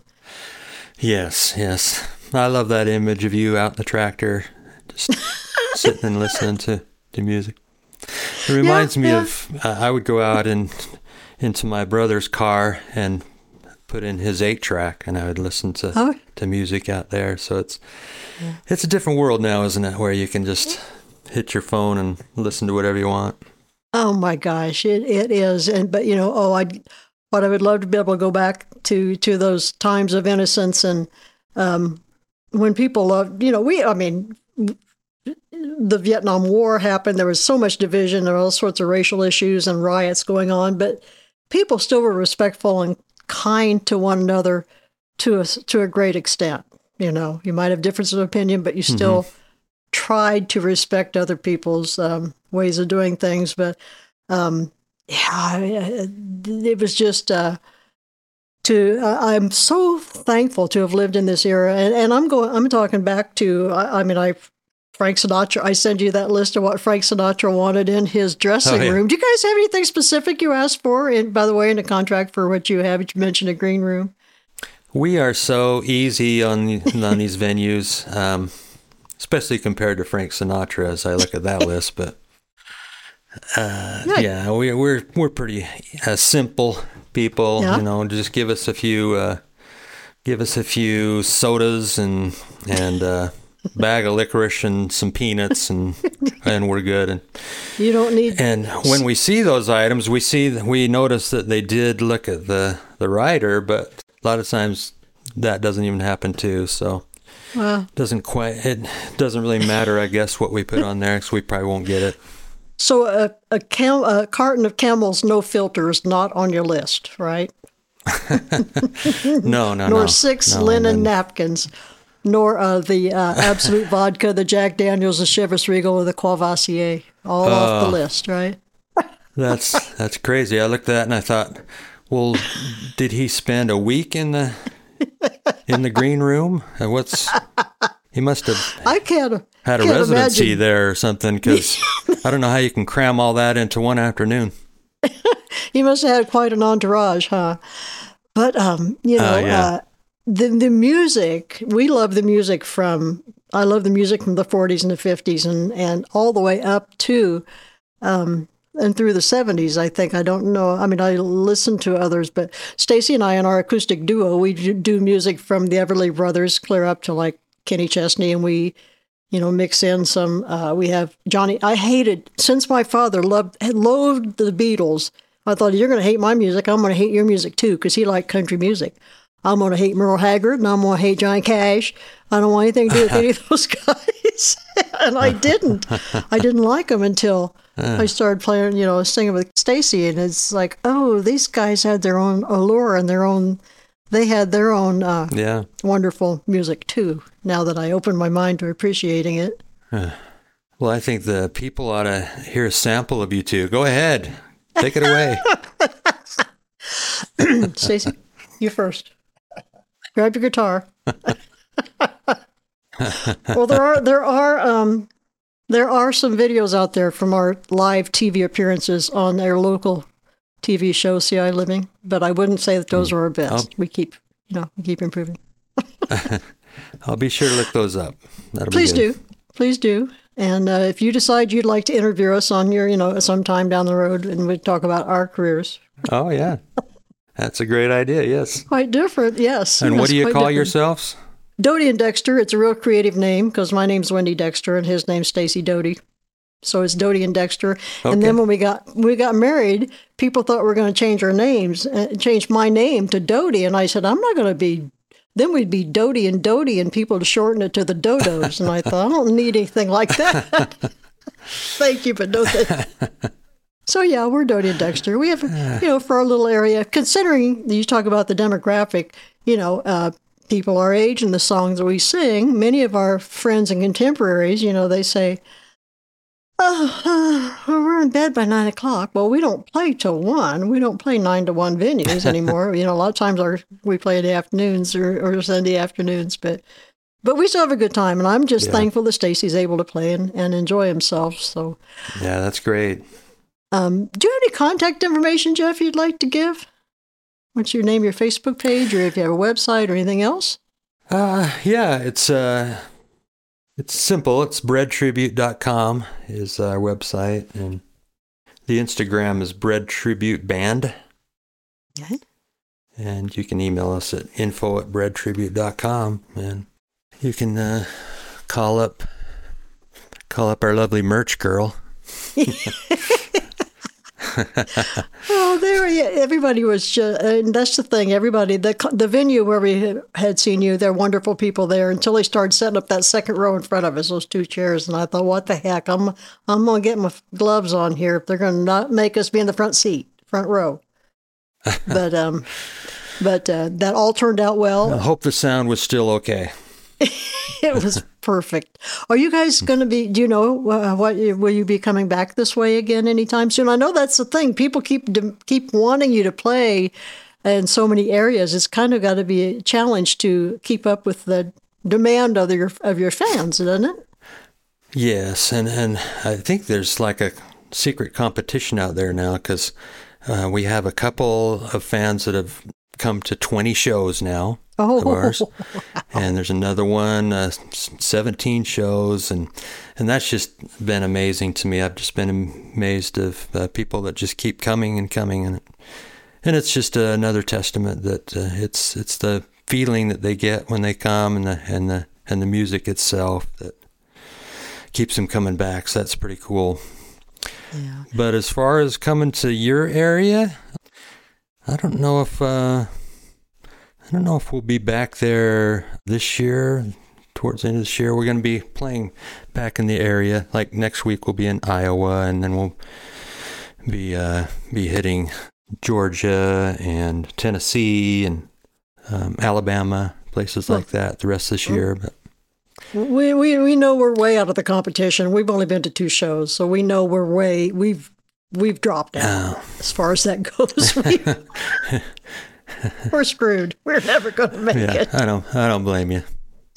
Yes, yes. I love that image of you out in the tractor, just sitting and listening to, to music. It reminds me yeah. of, uh, I would go out and into my brother's car and put in his eight track, and I would listen to, Oh. to music out there. So it's, it's a different world now, isn't it? Where you can just hit your phone and listen to whatever you want. Oh my gosh, it, it is. And but you know, oh, I what I would love to be able to go back to to those times of innocence, and um, when people loved, you know, we I mean, the Vietnam War happened. There was so much division. There were all sorts of racial issues and riots going on, but people still were respectful and kind to one another to a to a great extent. You know, you might have differences of opinion, but you still Mm-hmm. tried to respect other people's um, ways of doing things. But um, yeah, it was just uh, to. Uh, I'm so thankful to have lived in this era, and, and I'm going. I'm talking back to. I, I mean, I Frank Sinatra. I send you that list of what Frank Sinatra wanted in his dressing Oh, yeah. room. Do you guys have anything specific you asked for? And by the way, in the contract for what you have, you mentioned a green room. We are so easy on on these venues, um, especially compared to Frank Sinatra. As I look at that list, but uh, Yeah. yeah, we, we're we're pretty uh, simple people. Yeah. You know, just give us a few, uh, give us a few sodas and and uh, bag of licorice and some peanuts, and and we're good. And You don't need. and when we see those items, we see we notice that they did look at the the rider, but a lot of times that doesn't even happen too. So Well, doesn't quite it doesn't really matter, I guess, what we put on there, because we probably won't get it. so a a, cam, a carton of Camel's no filter is not on your list, right? No, no, Nor no. six no, linen and then- napkins, nor uh, the uh, Absolute Vodka, the Jack Daniels, the Chivas Regal, or the Courvoisier. All off the Oh. list, right? That's that's crazy. I looked at that and I thought, well, did he spend a week in the in the green room? Uh, What's he must have I can't. had a can't residency imagine. there or something, because I don't know how you can cram all that into one afternoon. He must have had quite an entourage, huh? But um, you know, Uh, yeah. uh, the the music. We love the music from. I love the music from the forties and the fifties, and and all the way up to, um, and through the seventies. I think I don't know. I mean, I listen to others, but Stacy and I, in our acoustic duo, we do- do music from the Everly Brothers clear up to like Kenny Chesney, and we. You know, mix in some. Uh, we have Johnny. I hated since my father loved had loathed the Beatles. I thought you're going to hate my music. I'm going to hate your music too, because he liked country music. I'm going to hate Merle Haggard, and I'm going to hate Johnny Cash. I don't want anything to do with any of those guys, and I didn't. I didn't like them until I started playing. You know, singing with Stacy, and it's like, oh, these guys had their own allure and their own. They had their own. Uh, Yeah. wonderful music too. Now that I opened my mind to appreciating it. Well, I think the people ought to hear a sample of you two. Go ahead. Take it away. Stacey, you first. Grab your guitar. Well, there are there are um, there are some videos out there from our live T V appearances on our local T V show, C I Living, but I wouldn't say that those are our best. Oh. We keep, you know, we keep improving. I'll be sure to look those up. That'll Please be good. do. Please do. And uh, if you decide you'd like to interview us on your, you know, sometime down the road and we talk about our careers. Oh, yeah. That's a great idea, yes. Quite different, yes. And yes, what do you quite call different. yourselves? Doty and Dexter. It's a real creative name because my name's Wendy Dexter and his name's Stacy Doty. So it's Doty and Dexter. And then Okay. when we got when we got married, people thought we were going to change our names, uh, change my name to Doty. And I said, I'm not going to be. Then we'd be Doty and Doty, and people to shorten it to the Dodos. And I thought, I don't need anything like that. Thank you, but no thank So yeah, we're Doty and Dexter. We have, you know, for our little area, considering you talk about the demographic, you know, uh, people our age and the songs that we sing, many of our friends and contemporaries, you know, they say, oh, uh, we're in bed by nine o'clock. Well, we don't play till one. We don't play nine to one venues anymore. You know, a lot of times our we play in the afternoons or, or Sunday afternoons, but but we still have a good time. And I'm just Yeah. thankful that Stacy's able to play and, and enjoy himself. So, Yeah, that's great. um, do you have any contact information, Jeff, you'd like to give? What's your name, your Facebook page, or if you have a website or anything else? Uh, yeah, it's uh, it's simple. It's bread tribute dot com is our website, and the Instagram is Bread Tribute Band. Okay. And you can email us at info at bread tribute dot com, and you can uh, call up call up our lovely merch girl. Well, there, yeah, everybody was, just, and that's the thing. Everybody, the the venue where we had- had seen you, they're wonderful people there until they started setting up that second row in front of us, those two chairs, and I thought, what the heck? I'm I'm gonna get my gloves on here if they're gonna not make us be in the front seat, front row. But um, but uh, that all turned out well. I hope the sound was still okay. It was perfect. Are you guys going to be, do you know uh, what, will you be coming back this way again anytime soon? I know that's the thing. People keep keep wanting you to play in so many areas. It's kind of got to be a challenge to keep up with the demand of your, of your fans, doesn't it? Yes, and, and I think there's like a secret competition out there now because uh, we have a couple of fans that have come to twenty shows now oh, of ours, wow. and there's another one, uh, seventeen shows, and and that's just been amazing to me. I've just been amazed of uh, people that just keep coming and coming, and and it's just uh, another testament that uh, it's it's the feeling that they get when they come, and the and the and the music itself that keeps them coming back. So that's pretty cool. Yeah. But as far as coming to your area, I don't know if uh, I don't know if we'll be back there this year. Towards the end of this year, we're going to be playing back in the area. Like next week, we'll be in Iowa, and then we'll be uh, be hitting Georgia and Tennessee and um, Alabama, places like that. The rest of this year, but. We, we we know we're way out of the competition. We've only been to two shows, so we know we're way we've we've dropped out Oh. as far as that goes. We, we're screwed. We're never going to make Yeah, it. I don't I don't blame you.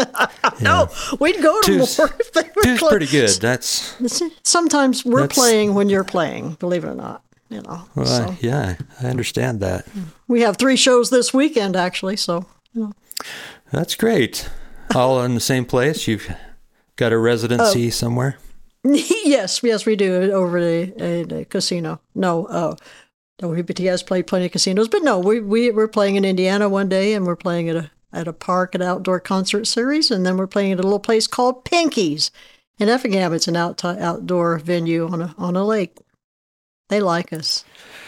No, we'd go to Two's- more if they were Two's close. pretty good. That's Sometimes we're That's- playing when you're playing. Believe it or not, you know. well, so. yeah, I understand that. We have three shows this weekend, actually. So, you know. That's great. All in the same place. You've got a residency Oh. somewhere. yes, yes, we do over the, uh, the casino. No, uh, W B T has played plenty of casinos, but no, we we we're playing in Indiana one day, and we're playing at a at a park, an outdoor concert series, and then we're playing at a little place called Pinky's in Effingham. It's an out outdoor venue on a on a lake. They like us.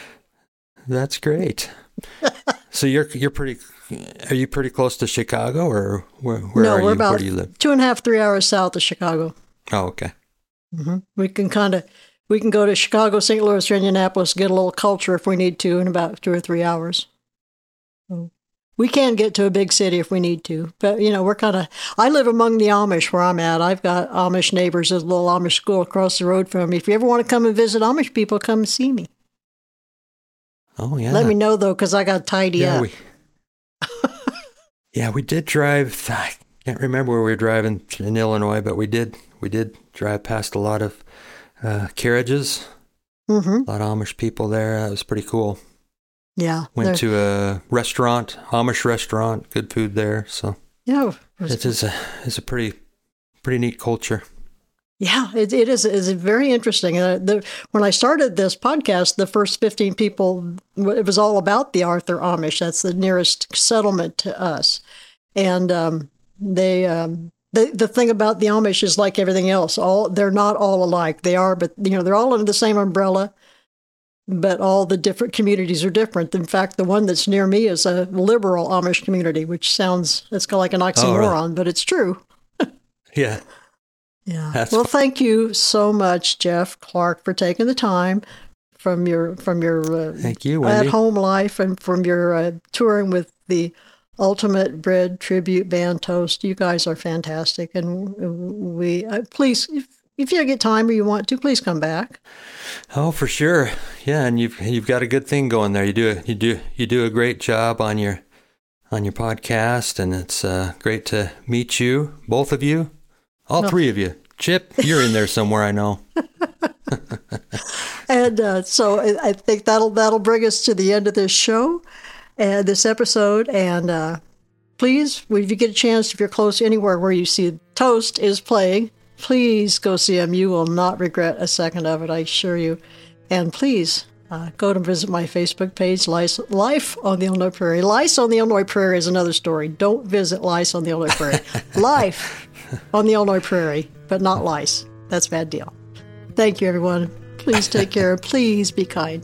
That's great. So you're you're pretty. Are you pretty close to Chicago, or where, where no, are we're you? about Where do you live? two and a half, three hours south of Chicago. Oh, okay. hmm We can kind of we can go to Chicago, Saint Louis, or Indianapolis, get a little culture if we need to in about two or three hours. So we can get to a big city if we need to, but you know we're kind of. I live among the Amish where I'm at. I've got Amish neighbors. There's a little Amish school across the road from me. If you ever want to come and visit Amish people, come and see me. Oh, yeah. Let me know though, because I got to tidy yeah, up. we. Yeah, we did drive. I can't remember where we were driving in Illinois, but we did. We did drive past a lot of uh, carriages. Mm-hmm. A lot of Amish people there. That was pretty cool. Yeah. Went they're- to a restaurant, Amish restaurant. Good food there. So Yeah. it is a it's a pretty pretty neat culture. Yeah, it, it is. It's very interesting. Uh, the, when I started this podcast, the first fifteen people, it was all about the Arthur Amish. That's the nearest settlement to us. And um, they, um, the, the thing about the Amish is like everything else. All they're not all alike. They are, but you know, they're all under the same umbrella. But all the different communities are different. In fact, the one that's near me is a liberal Amish community, which sounds it's kind of like an oxymoron, Oh, really? but it's true. Yeah. Yeah. That's well, fu- thank you so much, Jeff Clark, for taking the time from your from your uh, Thank you, Wendy. at home life and from your uh, touring with the Ultimate Bread Tribute Band Toast. You guys are fantastic, and we uh, please, if, if you get time or you want to, please come back. Oh, for sure. Yeah, and you've you've got a good thing going there. You do a, you do you do a great job on your on your podcast, and it's uh, great to meet you, both of you, all Oh. three of you. Chip, you're in there somewhere, I know. And uh, so I I think that'll that'll bring us to the end of this show and this episode. And uh, please, if you get a chance, if you're close anywhere where you see Toast is playing, please go see him. You will not regret a second of it, I assure you. And please uh, go to visit my Facebook page, Lice, Life on the Illinois Prairie. Lice on the Illinois Prairie is another story. Don't visit Lice on the Illinois Prairie. Life on the Illinois Prairie, but not lice. That's a bad deal. Thank you, everyone. Please take care. Please be kind.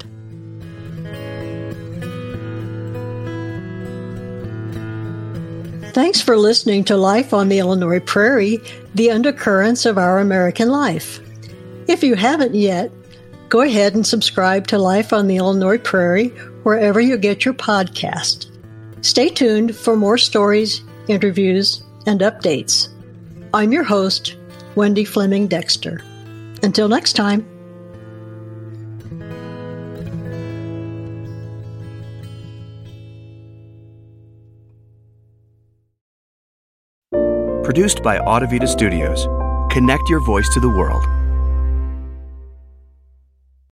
Thanks for listening to Life on the Illinois Prairie, the undercurrents of our American life. If you haven't yet, go ahead and subscribe to Life on the Illinois Prairie wherever you get your podcast. Stay tuned for more stories, interviews, and updates. I'm your host, Wendy Fleming Dexter. Until next time. Produced by Audavita Studios. Connect your voice to the world.